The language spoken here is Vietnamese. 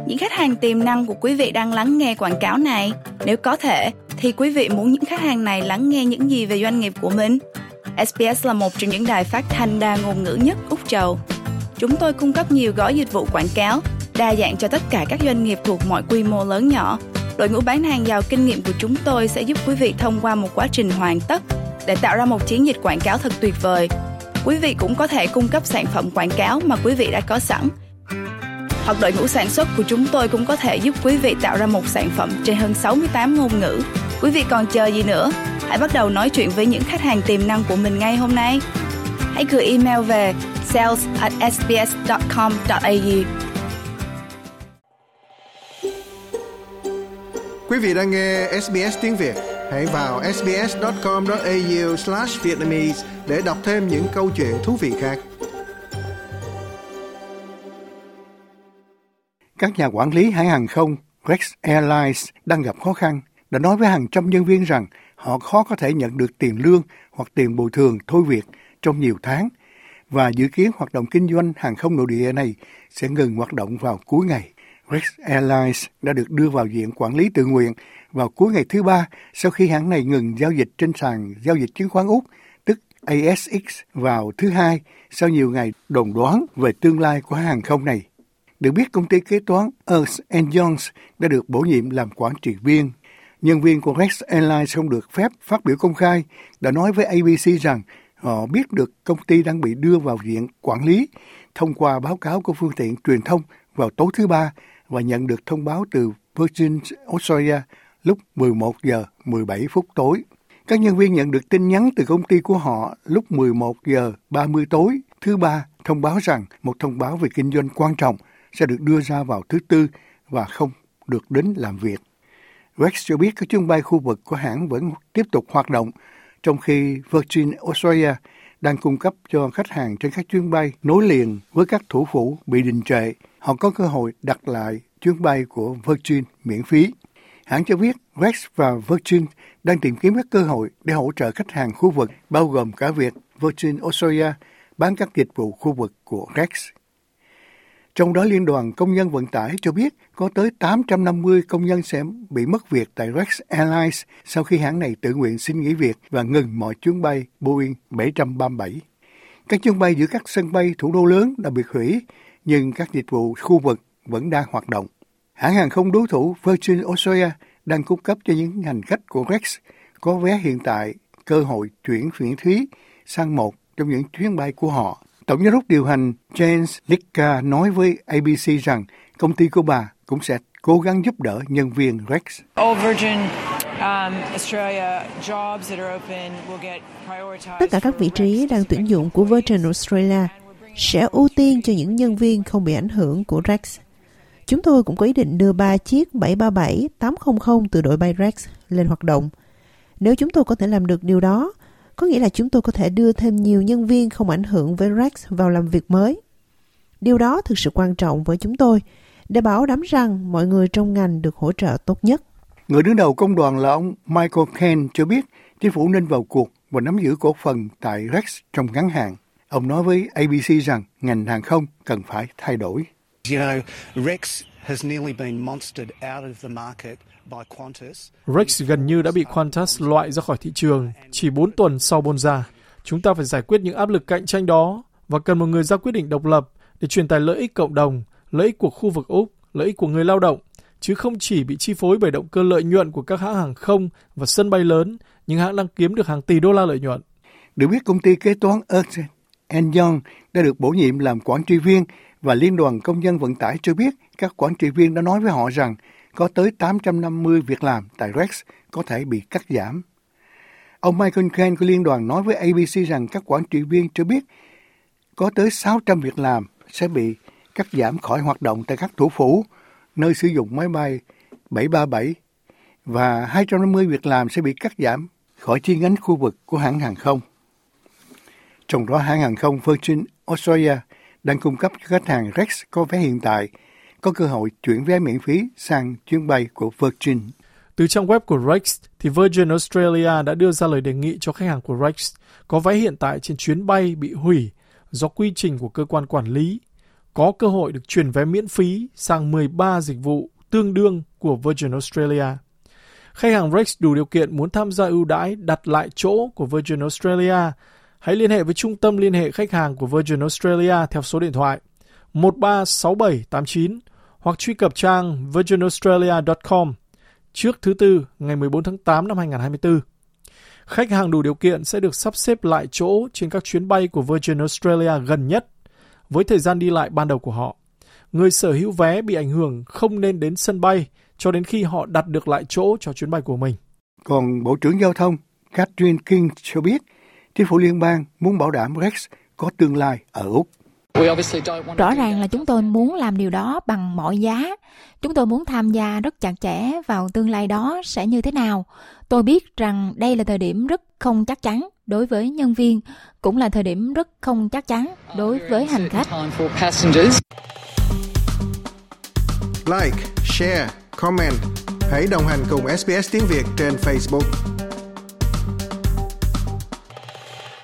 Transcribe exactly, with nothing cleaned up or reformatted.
những khách hàng tiềm năng của quý vị đang lắng nghe quảng cáo này? Nếu có thể, thì quý vị muốn những khách hàng này lắng nghe những gì về doanh nghiệp của mình? ét bê ét là một trong những đài phát thanh đa ngôn ngữ nhất Úc Châu. Chúng tôi cung cấp nhiều gói dịch vụ quảng cáo, đa dạng cho tất cả các doanh nghiệp thuộc mọi quy mô lớn nhỏ. Đội ngũ bán hàng giàu kinh nghiệm của chúng tôi sẽ giúp quý vị thông qua một quá trình hoàn tất để tạo ra một chiến dịch quảng cáo thật tuyệt vời. Quý vị cũng có thể cung cấp sản phẩm quảng cáo mà quý vị đã có sẵn. Hoặc đội ngũ sản xuất của chúng tôi cũng có thể giúp quý vị tạo ra một sản phẩm trên hơn sáu mươi tám ngôn ngữ. Quý vị còn chờ gì nữa? Hãy bắt đầu nói chuyện với những khách hàng tiềm năng của mình ngay hôm nay. Hãy gửi email về sales at s b s dot com dot a u. Quý vị đang nghe ét bê ét tiếng Việt. Hãy vào s b s dot com dot a u slash vietnamese để đọc thêm những câu chuyện thú vị khác. Các nhà quản lý hãng hàng không Rex Airlines đang gặp khó khăn, đã nói với hàng trăm nhân viên rằng họ khó có thể nhận được tiền lương hoặc tiền bồi thường thôi việc trong nhiều tháng, và dự kiến hoạt động kinh doanh hàng không nội địa này sẽ ngừng hoạt động vào cuối ngày. Rex Airlines đã được đưa vào diện quản lý tự nguyện vào cuối ngày thứ ba sau khi hãng này ngừng giao dịch trên sàn giao dịch chứng khoán Úc, tức a ét ích, vào thứ Hai sau nhiều ngày đồn đoán về tương lai của hãng hàng không này. Được biết, công ty kế toán Ernst and Young đã được bổ nhiệm làm quản trị viên. Nhân viên của Rex Airlines không được phép phát biểu công khai, đã nói với a bê xê rằng họ biết được công ty đang bị đưa vào diện quản lý thông qua báo cáo của phương tiện truyền thông vào tối thứ Ba và nhận được thông báo từ Virgin Australia lúc mười một giờ mười bảy phút tối. Các nhân viên nhận được tin nhắn từ công ty của họ lúc mười một giờ ba mươi tối thứ Ba thông báo rằng một thông báo về kinh doanh quan trọng sẽ được đưa ra vào thứ Tư và không được đến làm việc. Rex cho biết các chuyến bay khu vực của hãng vẫn tiếp tục hoạt động, trong khi Virgin Australia đang cung cấp cho khách hàng trên các chuyến bay nối liền với các thủ phủ bị đình trệ. Họ có cơ hội đặt lại chuyến bay của Virgin miễn phí. Hãng cho biết Rex và Virgin đang tìm kiếm các cơ hội để hỗ trợ khách hàng khu vực, bao gồm cả việc Virgin Australia bán các dịch vụ khu vực của Rex. Trong đó, Liên đoàn Công nhân Vận tải cho biết có tới tám trăm năm mươi công nhân sẽ bị mất việc tại Rex Airlines sau khi hãng này tự nguyện xin nghỉ việc và ngừng mọi chuyến bay Boeing bảy ba bảy. Các chuyến bay giữa các sân bay thủ đô lớn đã bị hủy, nhưng các dịch vụ khu vực vẫn đang hoạt động. Hãng hàng không đối thủ Virgin Australia đang cung cấp cho những hành khách của Rex có vé hiện tại cơ hội chuyển miễn phí sang một trong những chuyến bay của họ. Tổng giám đốc điều hành James Litka nói với a bê xê rằng công ty của bà cũng sẽ cố gắng giúp đỡ nhân viên Rex. Tất cả các vị trí đang tuyển dụng của Virgin Australia sẽ ưu tiên cho những nhân viên không bị ảnh hưởng của Rex. Chúng tôi cũng có ý định đưa ba chiếc bảy ba bảy tám không không từ đội bay Rex lên hoạt động. Nếu chúng tôi có thể làm được điều đó, có nghĩa là chúng tôi có thể đưa thêm nhiều nhân viên không ảnh hưởng với Rex vào làm việc mới. Điều đó thực sự quan trọng với chúng tôi, để bảo đảm rằng mọi người trong ngành được hỗ trợ tốt nhất. Người đứng đầu công đoàn là ông Michael Kane cho biết chính phủ nên vào cuộc và nắm giữ cổ phần tại Rex trong ngắn hạn. Ông nói với a bê xê rằng ngành hàng không cần phải thay đổi. You know, Rex has nearly been monstered out of the market by Qantas. Rex gần như đã bị Qantas loại ra khỏi thị trường chỉ bốn tuần sau Bonza. Chúng ta phải giải quyết những áp lực cạnh tranh đó và cần một người ra quyết định độc lập để truyền tải lợi ích cộng đồng, lợi ích của khu vực Úc, lợi ích của người lao động, chứ không chỉ bị chi phối bởi động cơ lợi nhuận của các hãng hàng không và sân bay lớn, những hãng đang kiếm được hàng tỷ đô la lợi nhuận. Được biết, công ty kế toán Ernst and Young đã được bổ nhiệm làm quản trị viên, và Liên đoàn Công nhân Vận tải cho biết các quản trị viên đã nói với họ rằng có tới tám trăm năm mươi việc làm tại Rex có thể bị cắt giảm. Ông Michael Kane của Liên đoàn nói với a bê xê rằng các quản trị viên cho biết có tới sáu trăm việc làm sẽ bị cắt giảm khỏi hoạt động tại các thủ phủ, nơi sử dụng máy bay bảy ba bảy, và hai trăm năm mươi việc làm sẽ bị cắt giảm khỏi chi nhánh khu vực của hãng hàng không. Trong đó, hãng hàng không Virgin Australia đang cung cấp cho khách hàng Rex có vé hiện tại có cơ hội chuyển vé miễn phí sang chuyến bay của Virgin. Từ trang web của Rex, thì Virgin Australia đã đưa ra lời đề nghị cho khách hàng của Rex có vé hiện tại trên chuyến bay bị hủy do quy trình của cơ quan quản lý. có cơ hội được chuyển vé miễn phí sang mười ba dịch vụ tương đương của Virgin Australia. Khách hàng Rex đủ điều kiện muốn tham gia ưu đãi đặt lại chỗ của Virgin Australia, hãy liên hệ với trung tâm liên hệ khách hàng của Virgin Australia theo số điện thoại một ba sáu bảy tám chín hoặc truy cập trang virgin australia chấm com trước thứ Tư ngày mười bốn tháng tám năm hai nghìn không trăm hai mươi tư. Khách hàng đủ điều kiện sẽ được sắp xếp lại chỗ trên các chuyến bay của Virgin Australia gần nhất với thời gian đi lại ban đầu của họ. Người sở hữu vé bị ảnh hưởng không nên đến sân bay cho đến khi họ đặt được lại chỗ cho chuyến bay của mình. Còn Bộ trưởng Giao thông Catherine King cho biết, chính phủ liên bang muốn bảo đảm Rex có tương lai ở Úc. Rõ ràng là chúng tôi muốn làm điều đó bằng mọi giá. Chúng tôi muốn tham gia rất chặt chẽ vào tương lai đó sẽ như thế nào. Tôi biết rằng đây là thời điểm rất không chắc chắn đối với nhân viên, cũng là thời điểm rất không chắc chắn đối với hành khách. Like, share, comment. Hãy đồng hành cùng ét bê ét Tiếng Việt trên Facebook.